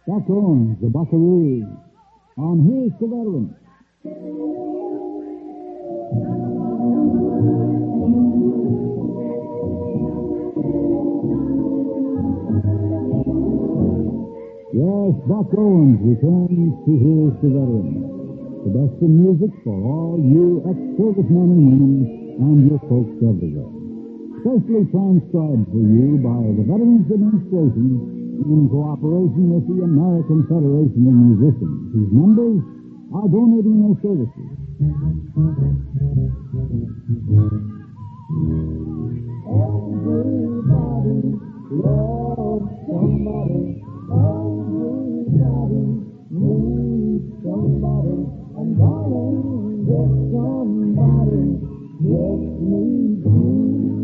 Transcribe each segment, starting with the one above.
Buck Owens, the Buckaroo, on Here's the Veteran. Yes, Buck Owens returns to Here's the Veteran. The best in music for all you ex-servicemen and women and your folks everywhere. Specially transcribed for you by the Veterans Administration in cooperation with the American Federation of Musicians, whose members are donating their services. Everybody loves somebody. Everybody needs somebody. And darling, there's somebody just needs you.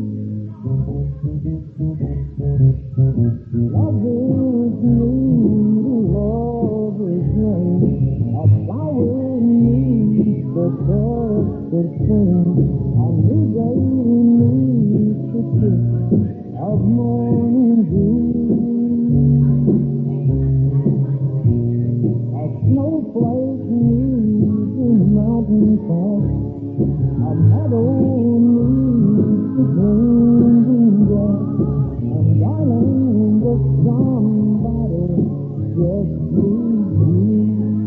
Love is new, love is new. A flower needs the perfect thing. A new day needs the kiss of morning dew. A snowflake needs a mountain top. A meadow needs the green grass. And darling, the somebody just needs you.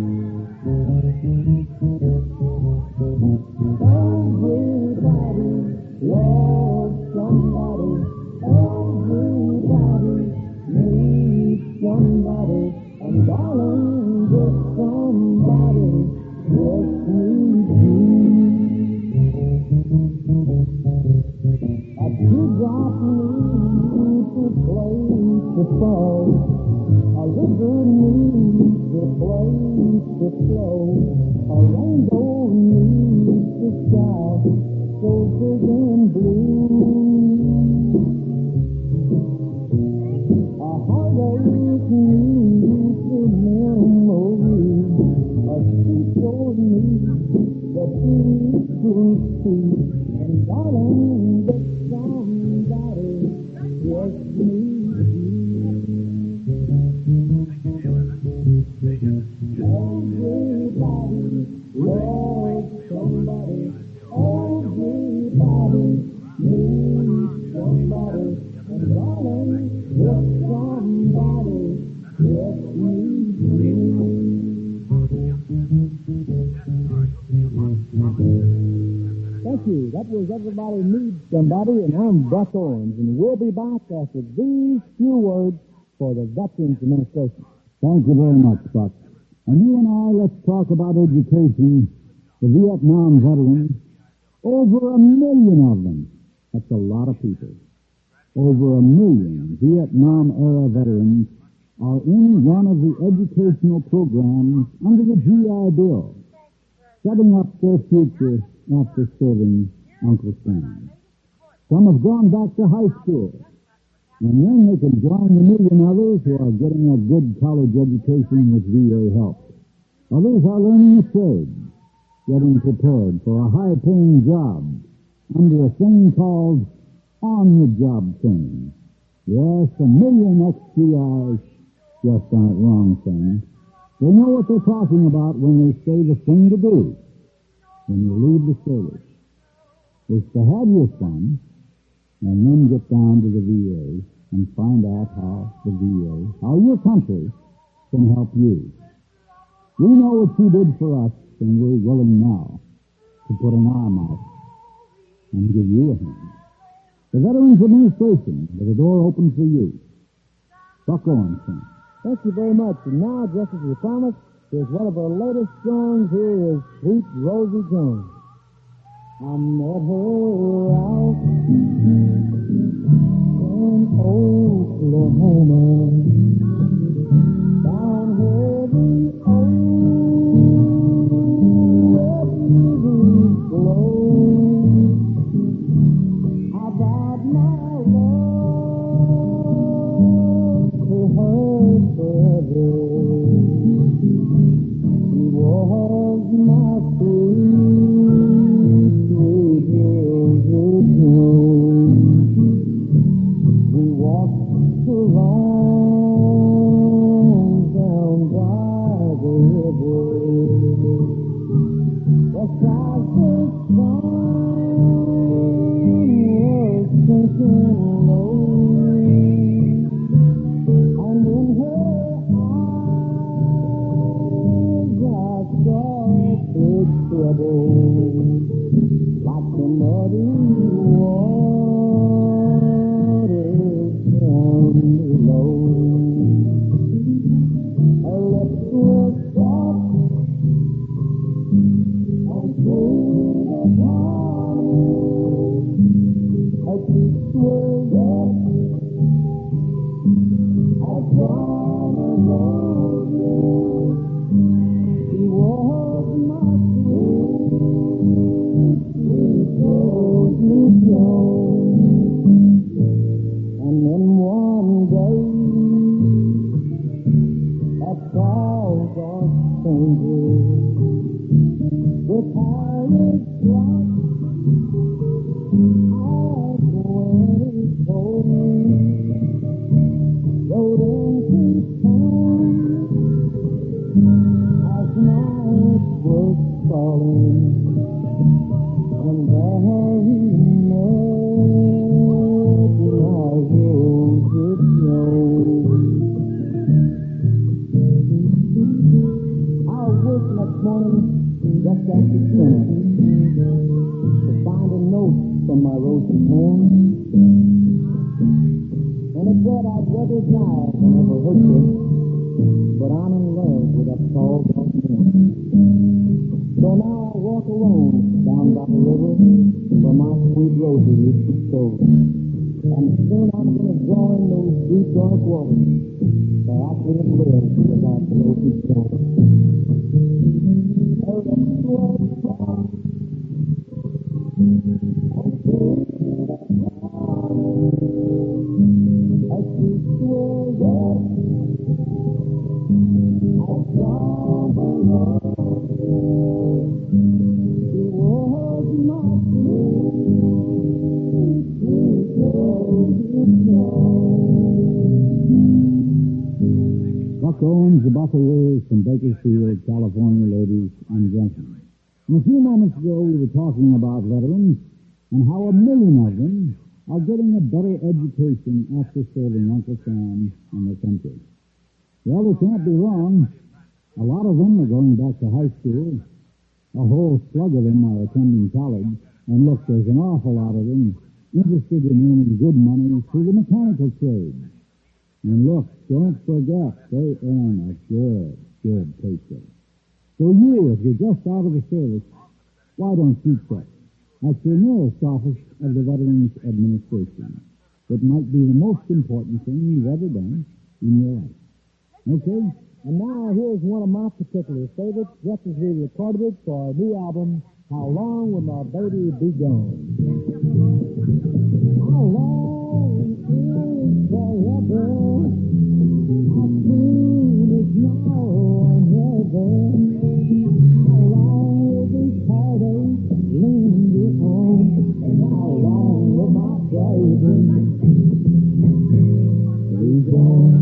Everybody loves somebody. Everybody needs somebody. And darling, the somebody just needs you. A teardrop needs a place to fall. A river needs a place to flow. A rainbow needs a sky so big and blue. A heartache needs a memory. A seashore needs the peaceful sea. And darling, that somebody just needs you. Everybody loves somebody. Everybody needs somebody. And darling, that somebody just needs you. Thank you. That was Everybody Needs Somebody, and I'm Buck Owens, and we'll be back after these few words for the Veterans Administration. Thank you very much, Buck. And you and I, let's talk about education. The Vietnam veterans, over 1 million of them. That's a lot of people. Over 1 million Vietnam-era veterans are in one of the educational programs under the GI Bill, setting up their future after serving Uncle Sam. Some have gone back to high school, and then they can join the million others who are getting a good college education with VA help. Others are learning a trade, getting prepared for a high-paying job under a thing called on-the-job training. Yes, 1 million ex-GIs just aren't wrong things. They know what they're talking about when they say the thing to do when you leave the service is to have your fun and then get down to the VA and find out how the VA, how your country can help you. We know what you did for us, and we're willing now to put an arm out and give you a hand. The Veterans Administration, with the door open for you. Buck Owens. Thank you very much. And now, just as we promised, here's one of our latest songs. Here is Sweet Rosie Jones. I met her out in Oklahoma, down where the old rivers flow. I vowed my love to her forever. She was my sweet, sweet Rosie Jones. We walked along down big trouble, like the muddy waters down below. Her lips were soft and sweet as honey. Her cheeks were red as summer roses. She was my sweet, sweet Rosie Jones. And then one day, that falls off changes. The pirate dropped as when it told me. Rode into town as night was falling, and there he met my Rosie Jones. I woke next morning just after dinner to find a note from my Rosie's hand, and it said I'd rather die than ever hurt you, but I'm in love with that tall dark man. So now I walk alone down by the river where my sweet Rosie used to stroll, and soon I'm going to join those deep dark waters where I couldn't live without Rosie Jones. Her lips were soft and sweet as honey. Her cheeks were red as summer roses. She was my sweet, sweet Rosie Jones. Buck Owens, the Buckaroos from Bakersfield, California, ladies and gentlemen. A few moments ago, we were talking about veterans and how 1 million of them are getting a better education after serving Uncle Sam and their country. Well, they can't be wrong. A lot of them are going back to high school. A whole slug of them are attending college. And look, there's an awful lot of them interested in earning good money through the mechanical trade. And look, don't forget, they earn a good paycheck. So you, if you're just out of the service, why don't you check at your nearest office of the Veterans Administration? It might be the most important thing you've ever done in your life. Okay? And now here's one of my particular favorites, just as we recorded it for our new album, How Long Will My Baby Be Gone? How long is forever? How soon is now or never? How long will this heartache linger on? And how long will my baby be gone?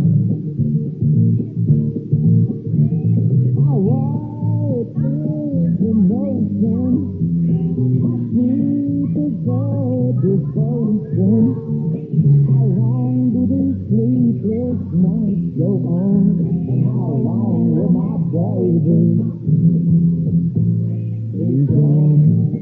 How wide is the notion? How deep is the devotion? How long do these sleepless nights go on? And how long will my baby be gone?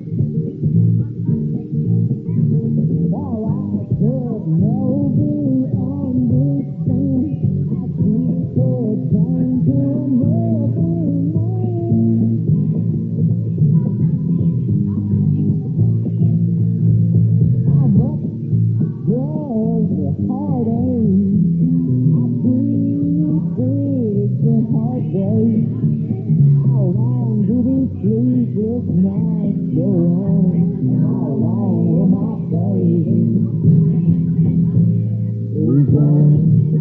While I could never understand how people turn to another man. How much does the heartache? How deep is the heartbreak? How long do these sleepless nights go on? How long will my baby be gone?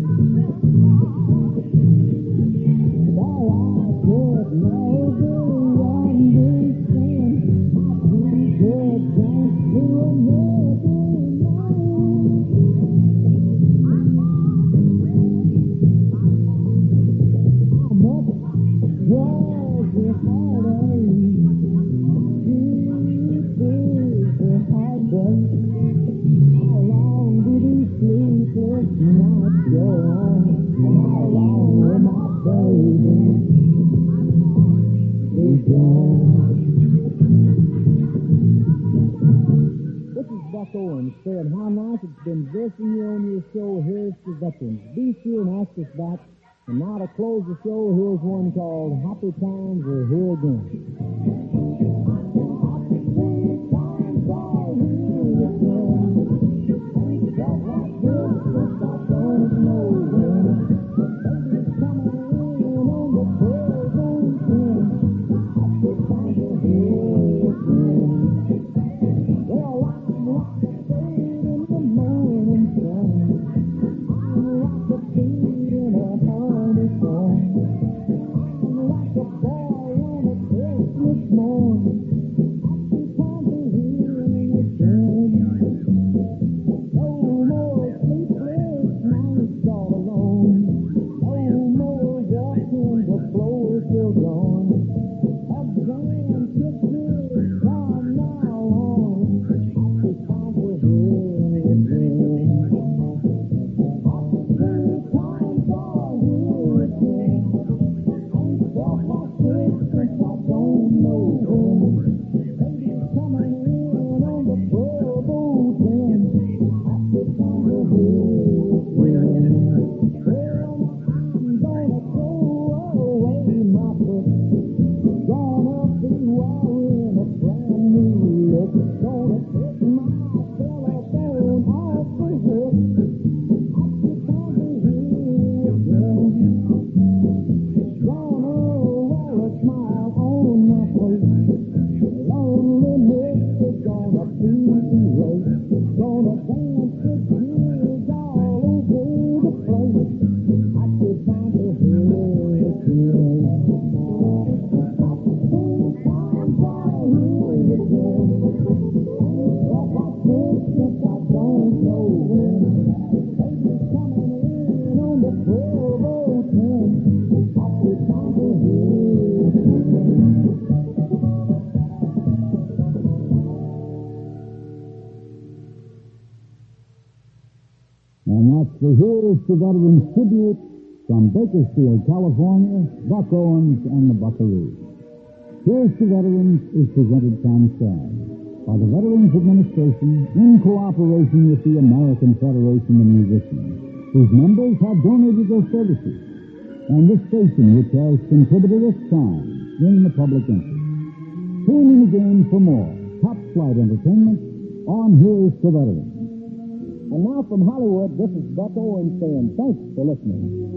While I could never understand how people dance to another man. How much does the heartache? Deep is the heartbreak? How long do these sleepless nights go on? And how long will my baby be gone? Owens, saying how nice it's been visiting you on your show, Here's to Veterans. Be sure and ask us back. And now to close the show, here's one called Happy Times Are Here Again. And that's the Here's to Veterans tribute from Bakersfield, California, Buck Owens and the Buckaroos. Here's to Veterans is presented transcribed by the Veterans Administration in cooperation with the American Federation of Musicians, whose members have donated their services, and this station which has contributed its time in the public interest. Tune in again for more top-flight entertainment on Here's to Veterans. And now from Hollywood, this is Buck Owens saying thanks for listening.